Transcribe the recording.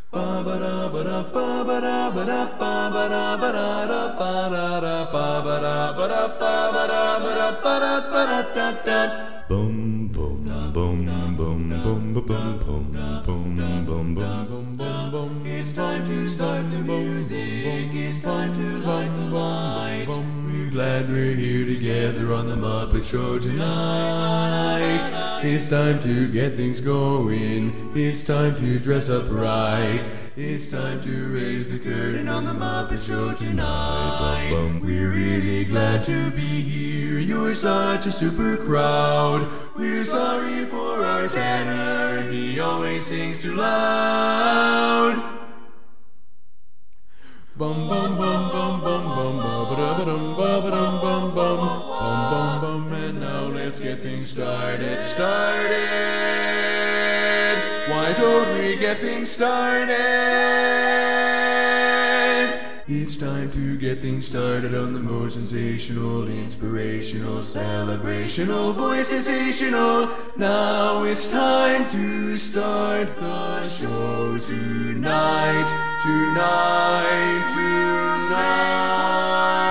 Boom, boom, boom, boom, boom, boom, boom, boom, boom, boom, boom, boom. It's time to start the music. It's time to light the light. We're glad we're here together on the Muppet Show tonight. It's time to get things going. It's time to dress up right. It's time to raise the curtain on the Muppet Show tonight. We're really glad to be here. You're such a super crowd. We're sorry for our tenor. He always sings too loud. Bum bum bum bum bum bum ba-da-ba-dum ba-ba-dum bum bum bum bum. And now let's get things started. Why don't we get things started? It's time to get things started on the most sensational, inspirational, celebrational, voice sensational. Now it's time to start the show tonight.